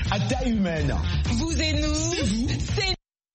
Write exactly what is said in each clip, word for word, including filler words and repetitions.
à taille humaine. Vous et nous, c'est vous, c'est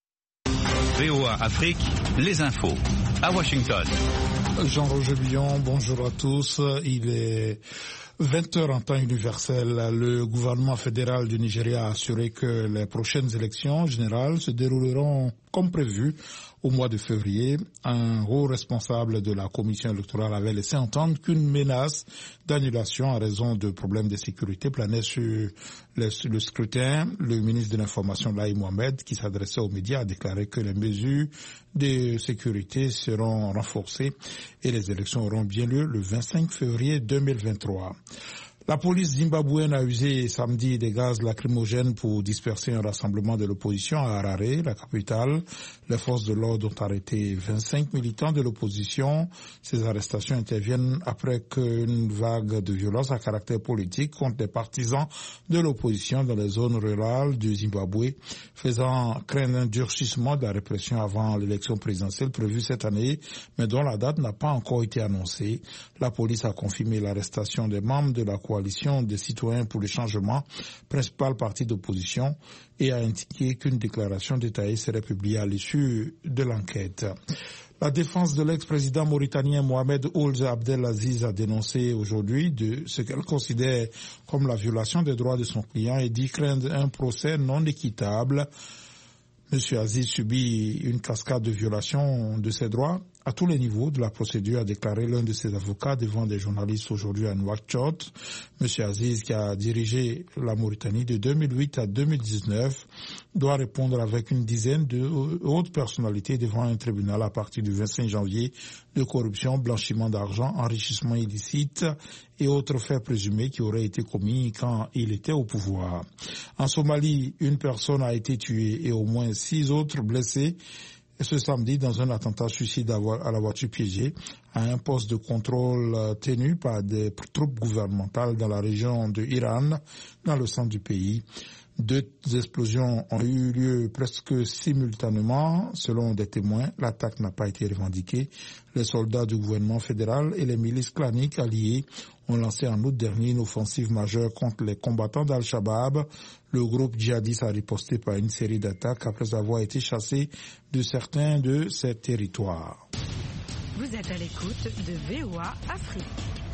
V O A Afrique, les infos, à Washington. Jean-Roger Billon, bonjour à tous. Il est vingt heures en temps universel. Le gouvernement fédéral du Nigeria a assuré que les prochaines élections générales se dérouleront comme prévu au mois de février. Un haut responsable de la commission électorale avait laissé entendre qu'une menace d'annulation à raison de problèmes de sécurité planait sur le, le scrutin. Le ministre de l'Information, Lahi Mohamed, qui s'adressait aux médias, a déclaré que les mesures de sécurité seront renforcées et les élections auront bien lieu le vingt-cinq février deux mille vingt-trois. La police zimbabwéenne a usé samedi des gaz lacrymogènes pour disperser un rassemblement de l'opposition à Harare, la capitale. Les forces de l'ordre ont arrêté vingt-cinq militants de l'opposition. Ces arrestations interviennent après qu'une vague de violence à caractère politique contre les partisans de l'opposition dans les zones rurales du Zimbabwe, faisant craindre un durcissement de la répression avant l'élection présidentielle prévue cette année, mais dont la date n'a pas encore été annoncée. La police a confirmé l'arrestation des membres de la coalition des citoyens pour le changement, principal parti d'opposition, et a indiqué qu'une déclaration détaillée serait publiée à l'issue de l'enquête. La défense de l'ex-président mauritanien Mohamed Ould Abdelaziz a dénoncé aujourd'hui de ce qu'elle considère comme la violation des droits de son client et dit craindre un procès non équitable. Monsieur Aziz subit une cascade de violations de ses droits à tous les niveaux de la procédure, a déclaré l'un de ses avocats devant des journalistes aujourd'hui à Nouakchott. Monsieur Aziz, qui a dirigé la Mauritanie de deux mille huit à deux mille dix-neuf, doit répondre avec une dizaine de hautes personnalités devant un tribunal à partir du vingt-cinq janvier de corruption, blanchiment d'argent, enrichissement illicite et autres faits présumés qui auraient été commis quand il était au pouvoir. En Somalie, une personne a été tuée et au moins six autres blessés ce samedi dans un attentat suicide à la voiture piégée à un poste de contrôle tenu par des troupes gouvernementales dans la région de Iran, dans le centre du pays. Deux explosions ont eu lieu presque simultanément, selon des témoins. L'attaque n'a pas été revendiquée. Les soldats du gouvernement fédéral et les milices claniques alliées ont lancé en août dernier une offensive majeure contre les combattants d'Al-Shabaab. Le groupe djihadiste a riposté par une série d'attaques après avoir été chassé de certains de ses territoires. Vous êtes à l'écoute de V O A Afrique.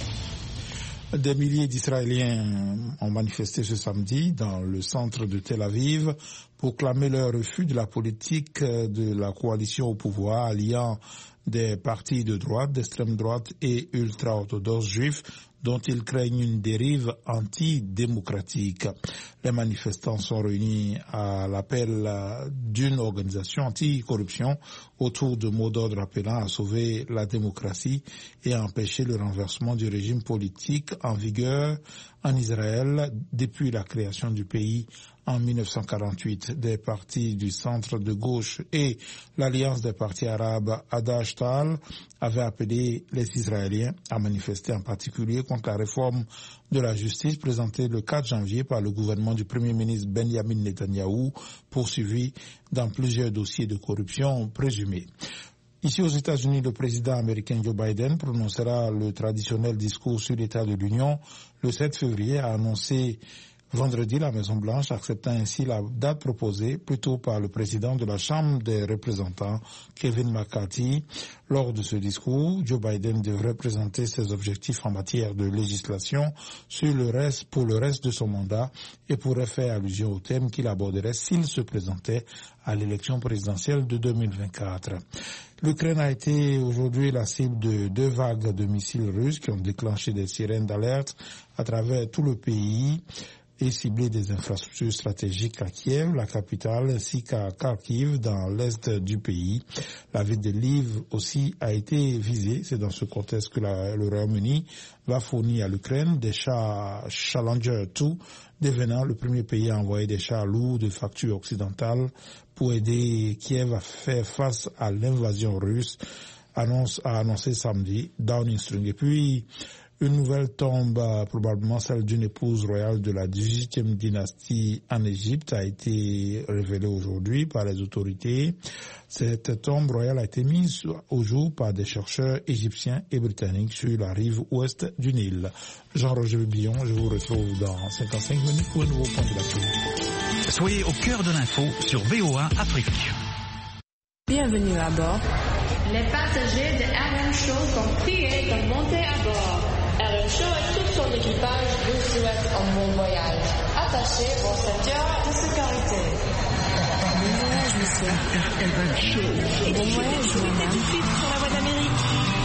Des milliers d'Israéliens ont manifesté ce samedi dans le centre de Tel Aviv pour clamer leur refus de la politique de la coalition au pouvoir alliant des partis de droite, d'extrême droite et ultra-orthodoxes juifs dont ils craignent une dérive antidémocratique. Les manifestants sont réunis à l'appel d'une organisation anti-corruption autour de mots d'ordre appelant à sauver la démocratie et à empêcher le renversement du régime politique en vigueur en Israël depuis la création du pays en mille neuf cent quarante-huit. Des partis du centre de gauche et l'alliance des partis arabes Hadash-Ta'al avaient appelé les Israéliens à manifester en particulier contre la réforme de la justice présentée le quatre janvier par le gouvernement du Premier ministre Benjamin Netanyahou, poursuivi dans plusieurs dossiers de corruption présumés. Ici aux États-Unis, le président américain Joe Biden prononcera le traditionnel discours sur l'état de l'Union le sept février, a annoncé vendredi la Maison-Blanche, acceptant ainsi la date proposée plus tôt par le président de la Chambre des représentants, Kevin McCarthy. Lors de ce discours, Joe Biden devrait présenter ses objectifs en matière de législation sur le reste, pour le reste de son mandat et pourrait faire allusion au thème qu'il aborderait s'il se présentait à l'élection présidentielle de deux mille vingt-quatre. L'Ukraine a été aujourd'hui la cible de deux vagues de missiles russes qui ont déclenché des sirènes d'alerte à travers tout le pays et ciblé des infrastructures stratégiques à Kiev, la capitale, ainsi qu'à Kharkiv, dans l'est du pays. La ville de Lviv aussi a été visée. C'est dans ce contexte que la, le Royaume-Uni va fournir à l'Ukraine des chars Challenger deux, devenant le premier pays à envoyer des chars lourds de facture occidentale pour aider Kiev à faire face à l'invasion russe, annonce, a annoncé samedi Downing Street. Et puis, une nouvelle tombe, probablement celle d'une épouse royale de la dix-huitième dynastie en Égypte, a été révélée aujourd'hui par les autorités. Cette tombe royale a été mise au jour par des chercheurs égyptiens et britanniques sur la rive ouest du Nil. Jean-Roger Billon, je vous retrouve dans cinquante-cinq minutes pour un nouveau point de l'actualité. Soyez au cœur de l'info sur V O A Afrique. Bienvenue à bord. Les passagers de R M Show sont priés de monter à bord. R M Show et tout son équipage vous souhaitent un bon voyage. Attachez vos ceintures de sécurité. Bon voyage, monsieur. R M Show. Bon voyage, madame. Tout de suite sur la voie d'Amérique.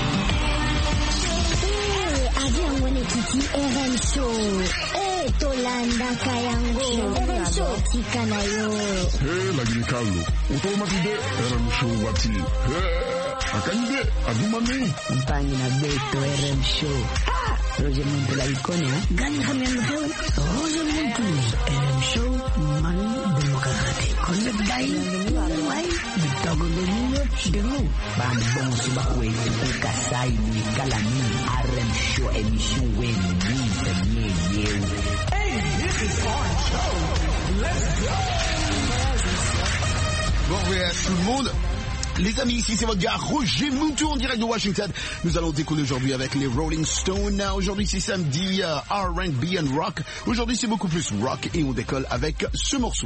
Eh, avion mwenekiti R M Show. Eh, Tolanda Kayango. R M Show tikanayo. Eh, lagini Carlo. Utomatide R M Show wati. Eh, akanyide adumani. Mpangi na beto R M Show. Ah, Roger Muntu la icone, eh? Gani kamiano hewe. Roger Muntu. R M Show mani demokrati. Kondet gai. Wai. Bitogo denino chidemu. Bani bongo suba kwetu kukasai ni kalani. R M Show emission weni. Ni ye ye. Hey, this is our show. Let's go. Bon voyage tout le monde. Les amis, ici c'est votre gars Roger Moutou en direct de Washington. Nous allons décoller aujourd'hui avec les Rolling Stones. Aujourd'hui c'est samedi uh, R and B and rock. Aujourd'hui c'est beaucoup plus rock et on décolle avec ce morceau.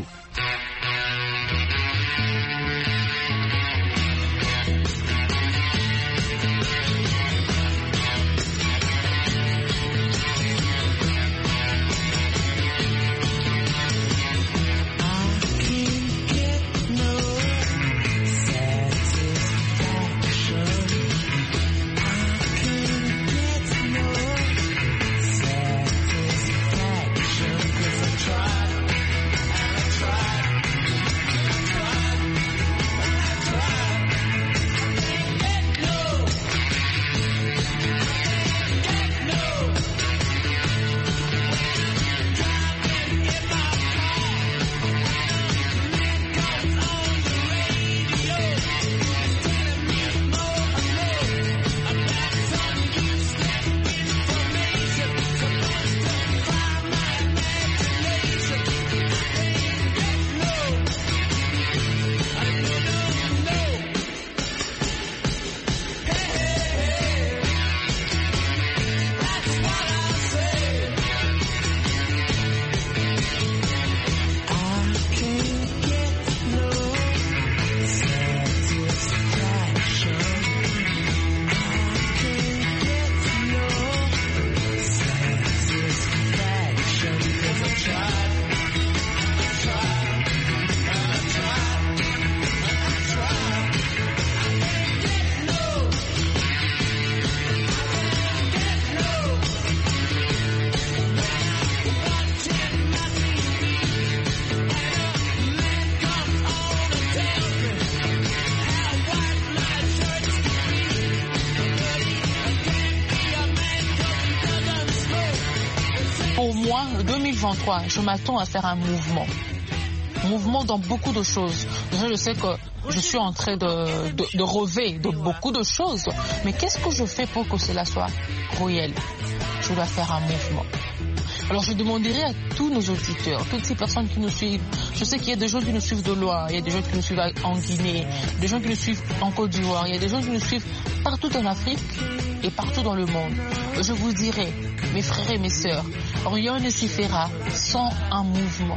deux mille vingt-trois, je m'attends à faire un mouvement. Mouvement dans beaucoup de choses. Déjà, je sais que je suis en train de, de, de rêver de beaucoup de choses. Mais qu'est-ce que je fais pour que cela soit réel? Je dois faire un mouvement. Alors je demanderai à tous nos auditeurs, toutes ces personnes qui nous suivent, je sais qu'il y a des gens qui nous suivent de loin, il y a des gens qui nous suivent en Guinée, des gens qui nous suivent en Côte d'Ivoire, il y a des gens qui nous suivent partout en Afrique et partout dans le monde. Je vous dirai, mes frères et mes sœurs, rien ne s'y fera sans un mouvement.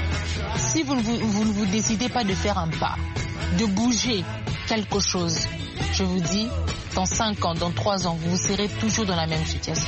Si vous, vous, vous ne vous décidez pas de faire un pas, de bouger quelque chose, je vous dis, dans cinq ans, dans trois ans, vous serez toujours dans la même situation.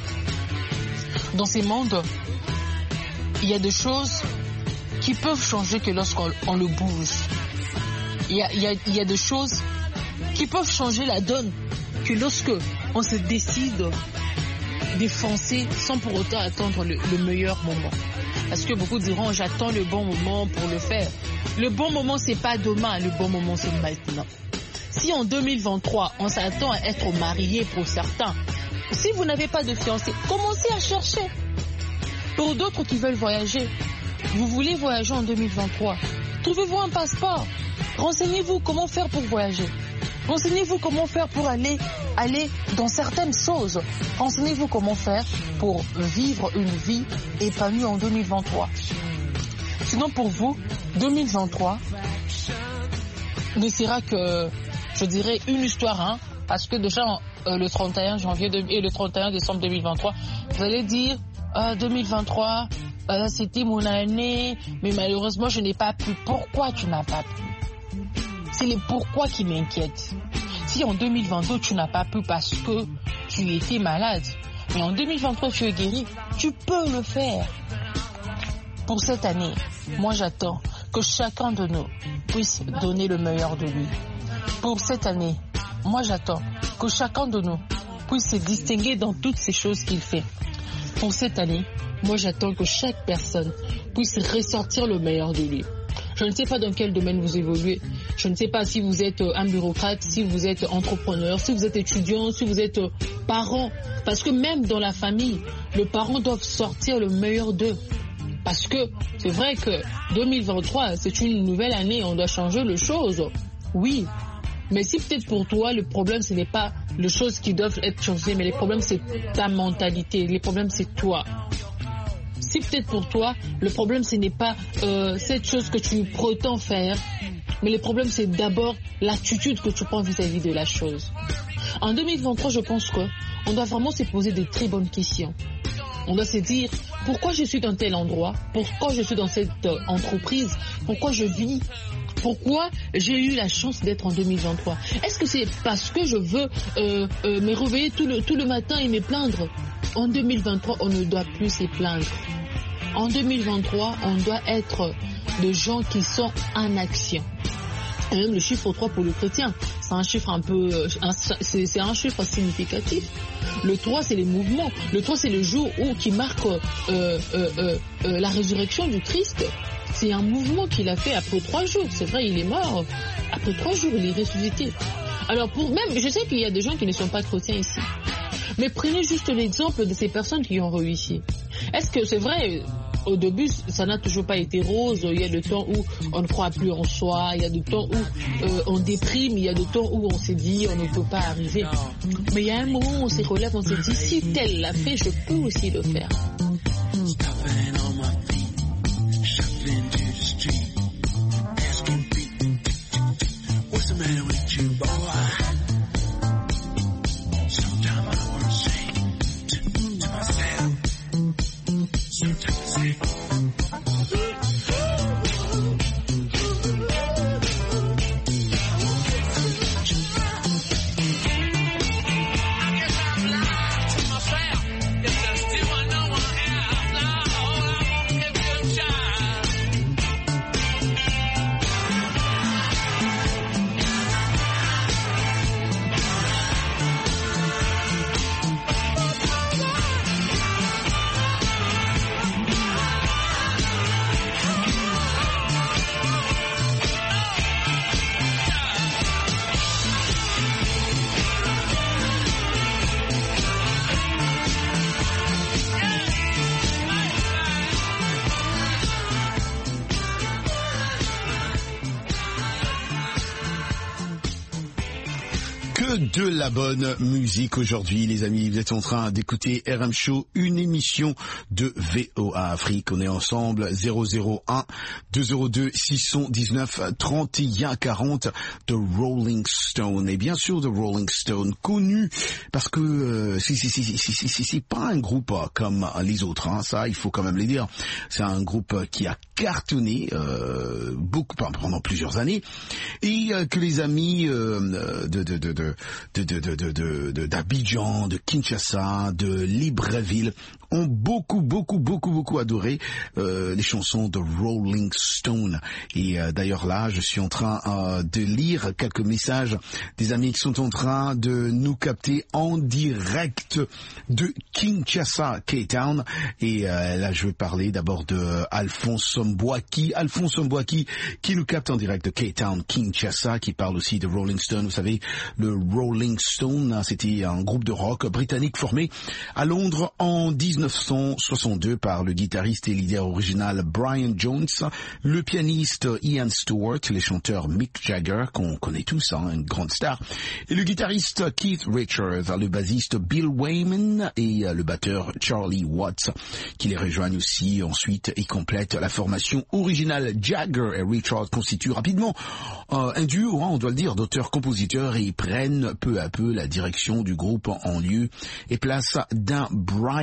Dans ces mondes, il y a des choses qui peuvent changer que lorsqu'on on le bouge. Il y a, il y a, il y a des choses qui peuvent changer la donne que lorsque on se décide de foncer sans pour autant attendre le, le meilleur moment. Parce que beaucoup diront, j'attends le bon moment pour le faire. Le bon moment, c'est pas demain, le bon moment, c'est maintenant. Si en deux mille vingt-trois, on s'attend à être marié pour certains, si vous n'avez pas de fiancé, commencez à chercher. Pour d'autres qui veulent voyager, vous voulez voyager en deux mille vingt-trois, trouvez-vous un passeport. Renseignez-vous comment faire pour voyager. Renseignez-vous comment faire pour aller, aller dans certaines choses. Renseignez-vous comment faire pour vivre une vie épanouie en deux mille vingt-trois. Sinon pour vous, deux mille vingt-trois ne sera que, je dirais, une histoire, hein, parce que déjà euh, le trente et un janvier de, et le trente et un décembre deux mille vingt-trois, vous allez dire euh, deux mille vingt-trois, ah, c'était mon année, mais malheureusement je n'ai pas pu. Pourquoi tu n'as pas pu? C'est les pourquoi qui m'inquiètent. Si en deux mille vingt-deux tu n'as pas pu parce que tu étais malade, mais en deux mille vingt-trois tu es guéri, tu peux le faire. Pour cette année, moi j'attends que chacun de nous puisse donner le meilleur de lui. Pour cette année, moi j'attends que chacun de nous puisse se distinguer dans toutes ces choses qu'il fait. Pour cette année, moi j'attends que chaque personne puisse ressortir le meilleur de lui. Je ne sais pas dans quel domaine vous évoluez. Je ne sais pas si vous êtes un bureaucrate, si vous êtes entrepreneur, si vous êtes étudiant, si vous êtes parent. Parce que même dans la famille, les parents doivent sortir le meilleur d'eux. Parce que c'est vrai que deux mille vingt-trois, c'est une nouvelle année, on doit changer les choses. Oui, mais si peut-être pour toi, le problème, ce n'est pas les choses qui doivent être changées, mais les problèmes, c'est ta mentalité. Les problèmes, c'est toi. Si peut-être pour toi, le problème, ce n'est pas euh, cette chose que tu prétends faire, mais le problème, c'est d'abord l'attitude que tu prends vis-à-vis de la chose. En deux mille vingt-trois, je pense qu'on doit vraiment se poser de très bonnes questions. On doit se dire, pourquoi je suis dans tel endroit? Pourquoi je suis dans cette euh, entreprise? Pourquoi je vis? Pourquoi j'ai eu la chance d'être en deux mille vingt-trois? Est-ce que c'est parce que je veux euh, euh, me réveiller tout le, tout le matin et me plaindre? En deux mille vingt-trois, on ne doit plus se plaindre. En deux mille vingt-trois, on doit être des gens qui sont en action. Et même le chiffre trois pour le chrétien, c'est un chiffre un peu, un, c'est, c'est un chiffre significatif. Le trois, c'est les mouvements. Le trois, c'est le jour où qui marque euh, euh, euh, euh, la résurrection du Christ. C'est un mouvement qu'il a fait après trois jours. C'est vrai, il est mort. Après trois jours, il est ressuscité. Alors pour même, je sais qu'il y a des gens qui ne sont pas chrétiens ici. Mais prenez juste l'exemple de ces personnes qui ont réussi. Est-ce que c'est vrai? Au début, ça n'a toujours pas été rose. Il y a des temps où on ne croit plus en soi. Il y a des temps où euh, on déprime. Il y a des temps où on s'est dit on ne peut pas arriver. Mais il y a un moment où on se relève, on se dit si tel l'a fait, je peux aussi le faire. De la bonne musique aujourd'hui, les amis. Vous êtes en train d'écouter R M Show, une émission de V O A Afrique. On est ensemble, zéro zéro un deux zéro deux six un neuf trente et un quarante, de Rolling Stone. Et bien sûr, de Rolling Stone, connu parce que euh, c'est, c'est, c'est, c'est, c'est, c'est pas un groupe comme les autres, hein, ça, il faut quand même le dire. C'est un groupe qui a cartonné euh, beaucoup pendant plusieurs années et euh, que les amis euh, de, de, de, de De, de, de, de, de, de, d'Abidjan, de Kinshasa, de Libreville ont beaucoup, beaucoup, beaucoup, beaucoup adoré euh, les chansons de Rolling Stone. Et euh, d'ailleurs là, je suis en train euh, de lire quelques messages des amis qui sont en train de nous capter en direct de Kinshasa, Cape Town. Et euh, là, je vais parler d'abord de Alphonse Mbouaki. Alphonse Mbouaki qui nous capte en direct de Cape Town, Kinshasa, qui parle aussi de Rolling Stone. Vous savez, le Rolling Stone, c'était un groupe de rock britannique formé à Londres en dix-neuf cent soixante-deux par le guitariste et leader original Brian Jones, le pianiste Ian Stewart, les chanteurs Mick Jagger, qu'on connaît tous, hein, une grande star, et le guitariste Keith Richards, le bassiste Bill Wyman et le batteur Charlie Watts, qui les rejoignent aussi ensuite et complètent la formation originale. Jagger et Richards constituent rapidement euh, un duo, hein, on doit le dire, d'auteurs-compositeurs et prennent peu à peu la direction du groupe en lieu et place d'un Brian Jones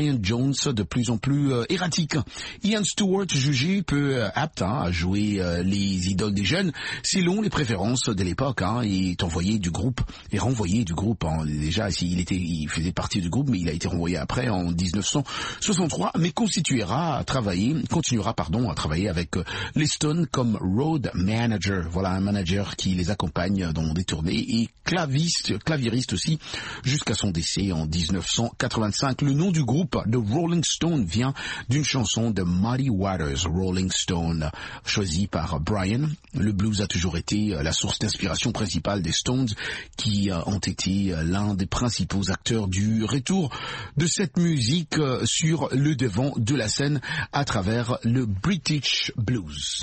Stones de plus en plus euh, erratiques. Ian Stewart, jugé peu euh, apte hein, à jouer euh, les idoles des jeunes, selon les préférences de l'époque, hein, il est envoyé du groupe, est renvoyé du groupe. Hein, déjà, il était, il faisait partie du groupe, mais il a été renvoyé après en dix-neuf cent soixante-trois, mais continuera à travailler, continuera pardon à travailler avec euh, les Stones comme road manager. Voilà, un manager qui les accompagne dans des tournées et claviste, claviériste aussi, jusqu'à son décès en dix-neuf cent quatre-vingt-cinq. Le nom du groupe, The Rolling Stone, vient d'une chanson de Muddy Waters, Rolling Stone, choisie par Brian. Le blues a toujours été la source d'inspiration principale des Stones, qui ont été l'un des principaux acteurs du retour de cette musique sur le devant de la scène à travers le British Blues.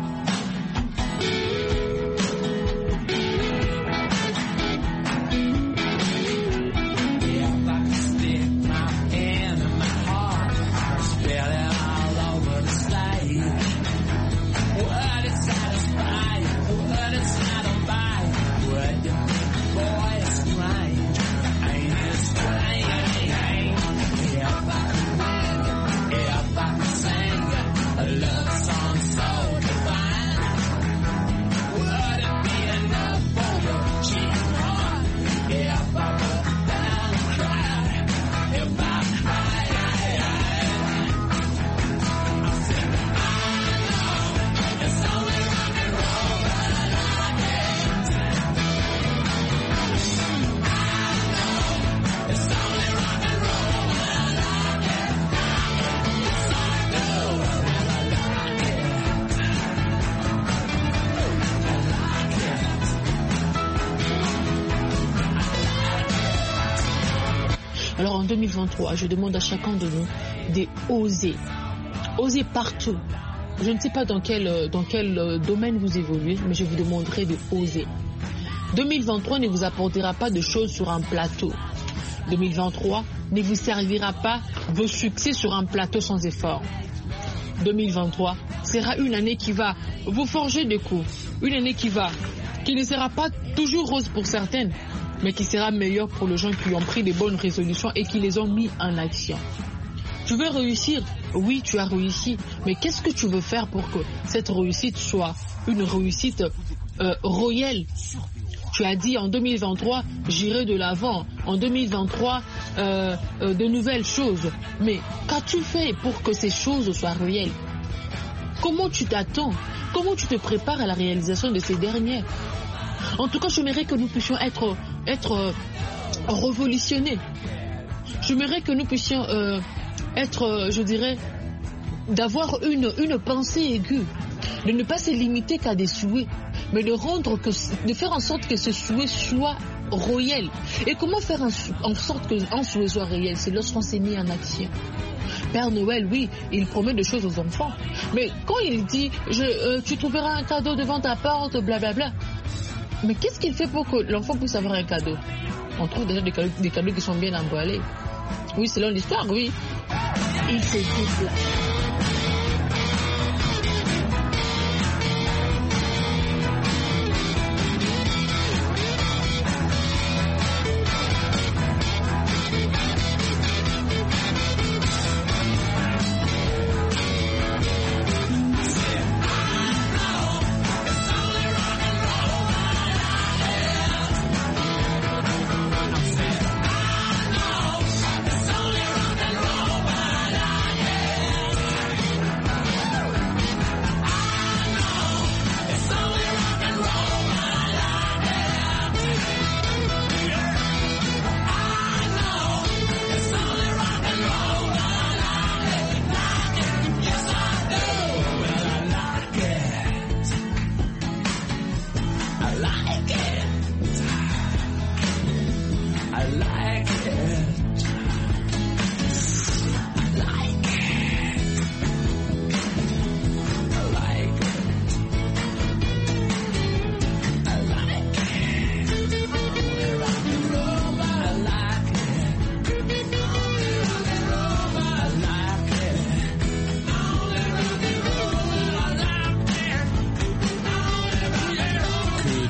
Alors en deux mille vingt-trois, je demande à chacun de nous d'oser, oser partout. Je ne sais pas dans quel, dans quel domaine vous évoluez, mais je vous demanderai de oser. deux mille vingt-trois ne vous apportera pas de choses sur un plateau. deux mille vingt-trois ne vous servira pas vos succès sur un plateau sans effort. deux mille vingt-trois sera une année qui va vous forger des coups, une année qui va, qui ne sera pas toujours rose pour certaines, mais qui sera meilleure pour les gens qui ont pris des bonnes résolutions et qui les ont mis en action. Tu veux réussir? Oui, tu as réussi, mais qu'est-ce que tu veux faire pour que cette réussite soit une réussite euh, royale? Tu as dit en deux mille vingt-trois, j'irai de l'avant. En deux mille vingt-trois, euh, euh, de nouvelles choses. Mais qu'as-tu fait pour que ces choses soient réelles? Comment tu t'attends? Comment tu te prépares à la réalisation de ces dernières? En tout cas, j'aimerais que nous puissions être, être euh, révolutionnés. J'aimerais que nous puissions euh, être, euh, je dirais, d'avoir une, une pensée aiguë, de ne pas se limiter qu'à des souhaits, mais de rendre que, de faire en sorte que ce souhait soit réel. Et comment faire en, en sorte qu'un souhait soit réel? C'est lorsqu'on s'est mis en action. Père Noël, oui, il promet des choses aux enfants, mais quand il dit je, euh, tu trouveras un cadeau devant ta porte, blablabla, mais qu'est-ce qu'il fait pour que l'enfant puisse avoir un cadeau? On trouve déjà des cadeaux, des cadeaux qui sont bien emballés. Oui, selon l'histoire, oui. Il se déplace.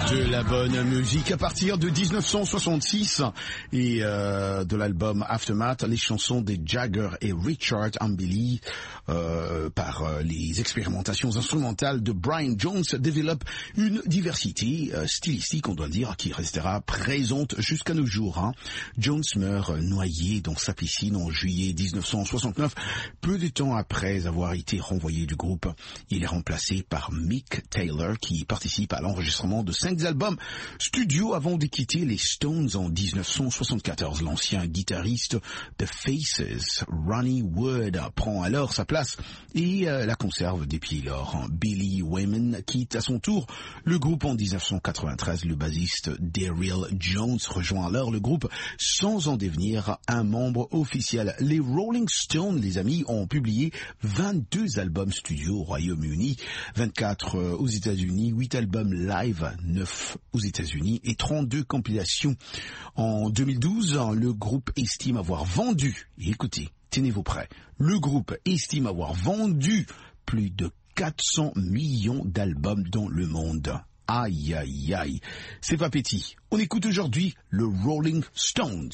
De la bonne musique à partir de dix-neuf cent soixante-six et euh, de l'album Aftermath, les chansons des Jagger et Richard Ambili euh, par euh, les expérimentations instrumentales de Brian Jones développent une diversité euh, stylistique, on doit dire, qui restera présente jusqu'à nos jours. Hein. Jones meurt noyé dans sa piscine en juillet dix-neuf cent soixante-neuf, peu de temps après avoir été renvoyé du groupe. Il est remplacé par Mick Taylor qui participe à l'enregistrement de cinq albums studio avant de quitter les Stones en dix-neuf cent soixante-quatorze. L'ancien guitariste de Faces, Ronnie Wood, prend alors sa place et euh, la conserve depuis lors. Billy Wayman quitte à son tour le groupe en dix-neuf cent quatre-vingt-treize. Le bassiste Daryl Jones rejoint alors le groupe sans en devenir un membre officiel. Les Rolling Stones, les amis, ont publié vingt-deux albums studio au Royaume-Uni, vingt-quatre aux États-Unis, huit albums live, neuf aux États-Unis et trente-deux compilations. En deux mille douze, le groupe estime avoir vendu, et écoutez, tenez-vous prêts, le groupe estime avoir vendu plus de quatre cents millions d'albums dans le monde. Aïe, aïe, aïe. C'est pas petit. On écoute aujourd'hui le Rolling Stones.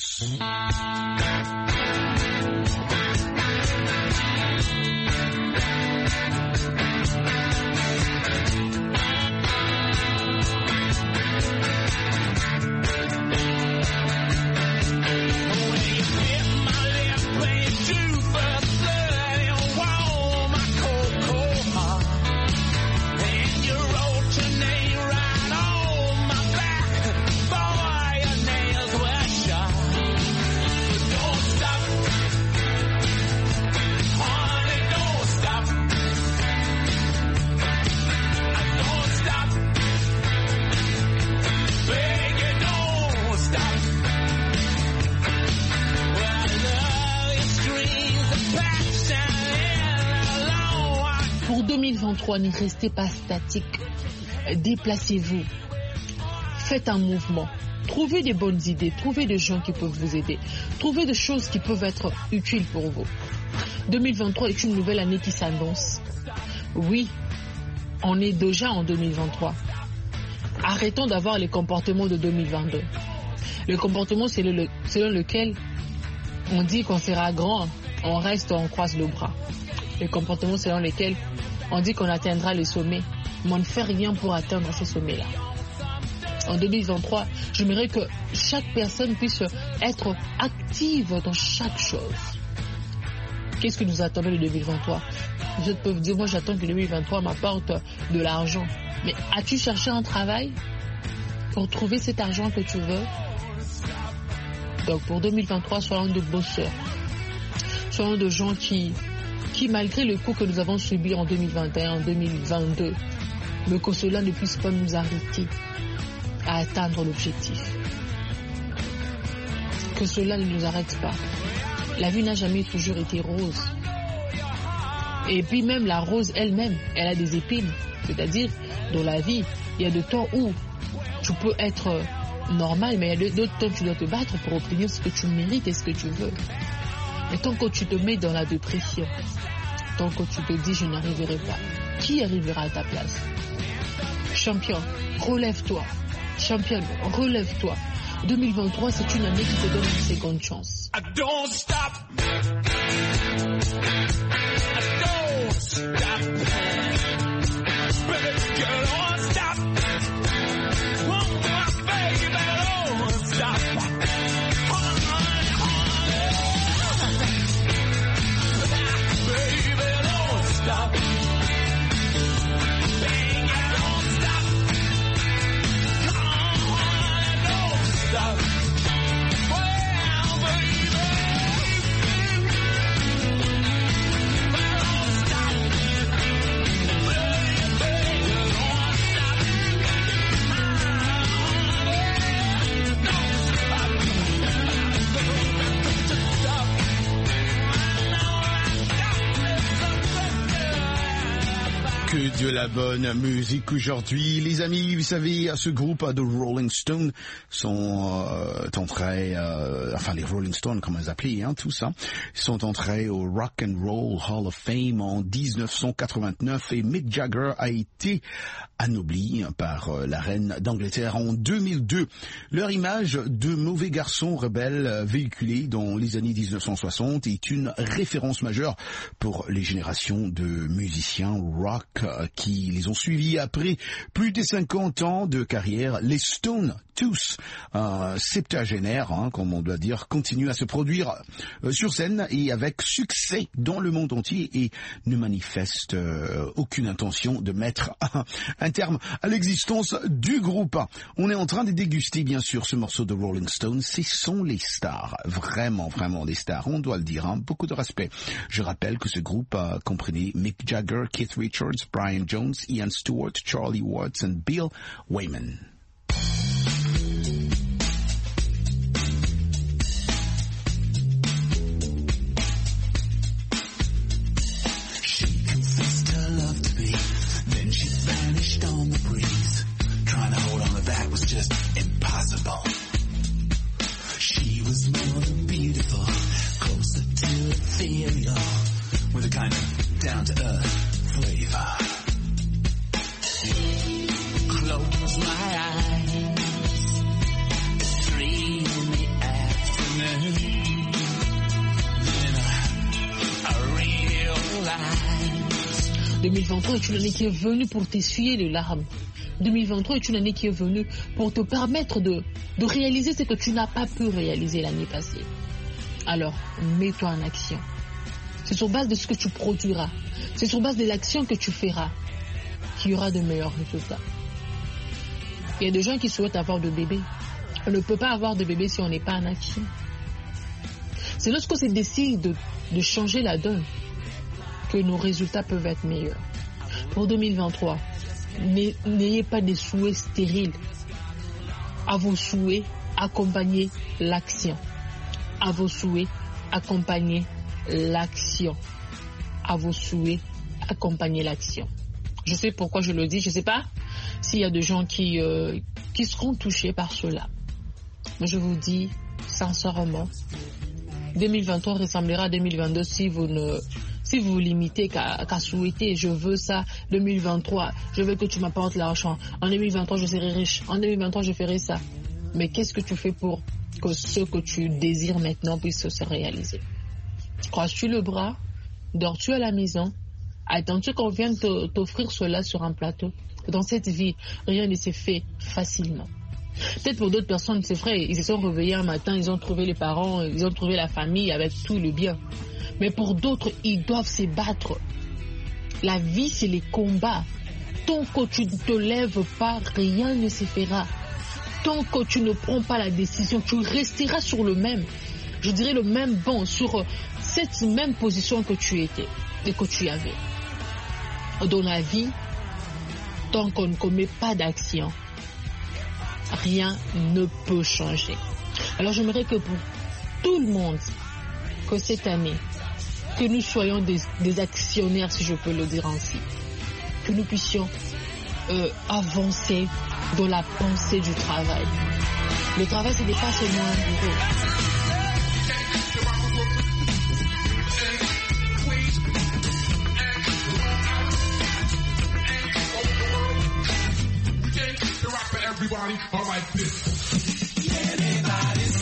Ne restez pas statique, déplacez-vous, faites un mouvement, trouvez des bonnes idées, trouvez des gens qui peuvent vous aider, trouvez des choses qui peuvent être utiles pour vous. deux mille vingt-trois est une nouvelle année qui s'annonce. Oui, on est déjà en deux mille vingt-trois. Arrêtons d'avoir les comportements de deux mille vingt-deux. Le comportement selon, le, selon lequel on dit qu'on sera grand, on reste, on croise le bras. Le comportement selon lequel on dit qu'on atteindra le sommet, mais on ne fait rien pour atteindre ce sommet-là. En deux mille vingt-trois, j'aimerais que chaque personne puisse être active dans chaque chose. Qu'est-ce que nous attendons de deux mille vingt-trois? Vous peuvent dire, moi j'attends que deux mille vingt-trois m'apporte de l'argent. Mais as-tu cherché un travail pour trouver cet argent que tu veux? Donc pour deux mille vingt-trois, soyons de bosseurs. Soyons de gens qui... qui, malgré le coup que nous avons subi en deux mille vingt et un, en deux mille vingt-deux, mais que cela ne puisse pas nous arrêter à atteindre l'objectif. Que cela ne nous arrête pas. La vie n'a jamais toujours été rose. Et puis même la rose elle-même, elle a des épines. C'est-à-dire, dans la vie, il y a des temps où tu peux être normal, mais il y a d'autres temps où tu dois te battre pour obtenir ce que tu mérites et ce que tu veux. Et tant que tu te mets dans la dépression, tant que tu te dis je n'arriverai pas, qui arrivera à ta place? Champion, relève-toi. Championne, relève-toi. deux mille vingt-trois, c'est une année qui te donne une seconde chance. I don't stop. I don't stop. Baby, girl, don't stop. Oh, my baby, don't stop. Stop. Baby, don't stop. Come on, don't stop. Well, baby, don't stop. Baby, don't stop. la bonne musique aujourd'hui. Les amis, vous savez, ce groupe de Rolling Stones sont euh, entrés, euh, enfin les Rolling Stones, comme on les appelait, hein, tout ça, sont entrés au Rock and Roll Hall of Fame en dix-neuf cent quatre-vingt-neuf et Mick Jagger a été anobli par euh, la reine d'Angleterre en deux mille deux. Leur image de mauvais garçon rebelle véhiculée dans les années dix-neuf cent soixante est une référence majeure pour les générations de musiciens rock euh, qui les ont suivis après plus de cinquante ans de carrière. Les Stones, tous euh, septagénaires, hein, comme on doit dire, continuent à se produire euh, sur scène et avec succès dans le monde entier et ne manifestent euh, aucune intention de mettre un, un terme à l'existence du groupe. On est en train de déguster bien sûr ce morceau de Rolling Stones. Ce sont les stars, vraiment vraiment des stars, on doit le dire, hein, beaucoup de respect. Je rappelle que ce groupe euh, comprenait Mick Jagger, Keith Richards, Brian Jones, Ian Stewart, Charlie Watts and Bill Wyman. She confessed her love to me, then she vanished on the breeze. Trying to hold on to that was just impossible. She was more than beautiful, closer to ethereal, with a kind of down-to-earth flavor. Close my eyes at three in the afternoon, then I, I realized. deux mille vingt-trois est une année qui est venue pour t'essuyer les larmes. deux mille vingt-trois est une année qui est venue pour te permettre de, de réaliser ce que tu n'as pas pu réaliser l'année passée. Alors, mets-toi en action. C'est sur base de ce que tu produiras, c'est sur base des actions que tu feras qu'il y aura de meilleurs résultats. Il y a des gens qui souhaitent avoir de bébés. On ne peut pas avoir de bébé si on n'est pas en action. C'est lorsqu'on se décide de, de changer la donne que nos résultats peuvent être meilleurs. Pour deux mille vingt-trois, n'ayez pas des souhaits stériles. À vos souhaits, accompagnez l'action. À vos souhaits, accompagnez l'action. À vos souhaits, accompagnez l'action. Je sais pourquoi je le dis, je ne sais pas s'il y a des gens qui, euh, qui seront touchés par cela. Mais je vous dis sincèrement, deux mille vingt-trois ressemblera à deux mille vingt-deux si vous ne si vous vous limitez qu'à, qu'à souhaiter. Je veux ça, deux mille vingt-trois, je veux que tu m'apportes l'argent. En deux mille vingt-trois, je serai riche. En deux mille vingt-trois, je ferai ça. Mais qu'est-ce que tu fais pour que ce que tu désires maintenant puisse se réaliser? Croises-tu le bras? Dors-tu à la maison? Attends-tu qu'on vienne te, t'offrir cela sur un plateau? Dans cette vie, rien ne s'est fait facilement. Peut-être pour d'autres personnes, c'est vrai, ils se sont réveillés un matin, ils ont trouvé les parents, ils ont trouvé la famille avec tout le bien. Mais pour d'autres, ils doivent se battre. La vie, c'est les combats. Tant que tu ne te lèves pas, rien ne se fera. Tant que tu ne prends pas la décision, tu resteras sur le même, je dirais le même banc, sur cette même position que tu étais et que tu avais. Dans la vie, tant qu'on ne commet pas d'action, rien ne peut changer. Alors j'aimerais que pour tout le monde, que cette année, que nous soyons des, des actionnaires, si je peux le dire ainsi, que nous puissions euh, avancer dans la pensée du travail. Le travail, ce n'est pas seulement un bureau. Everybody, all right, this. Everybody's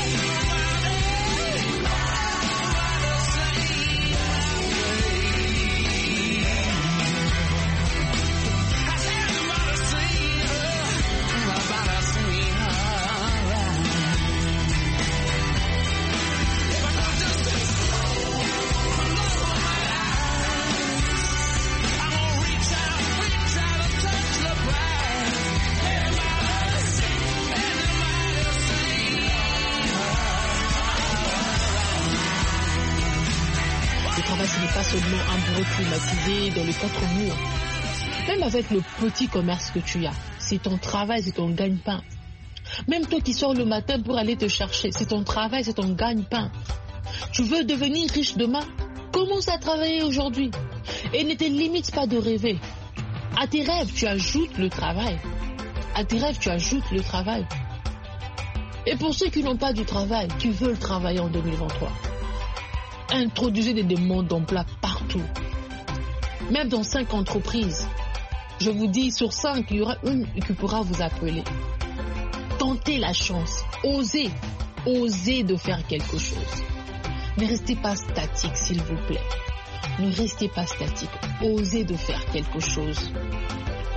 Ce n'est pas seulement un bureau climatisé dans les quatre murs. Même avec le petit commerce que tu as, c'est ton travail, c'est ton gagne-pain. Même toi qui sors le matin pour aller te chercher, c'est ton travail, c'est ton gagne-pain. Tu veux devenir riche demain? Commence à travailler aujourd'hui. Et ne te limite pas de rêver. À tes rêves, tu ajoutes le travail. À tes rêves, tu ajoutes le travail. Et pour ceux qui n'ont pas du travail, qui veulent travailler en deux mille vingt-trois, introduisez des demandes d'emploi partout. Même dans cinq entreprises. Je vous dis, sur cinq, il y aura une qui pourra vous appeler. Tentez la chance. Osez. Osez de faire quelque chose. Ne restez pas statique, s'il vous plaît. Ne restez pas statique. Osez de faire quelque chose.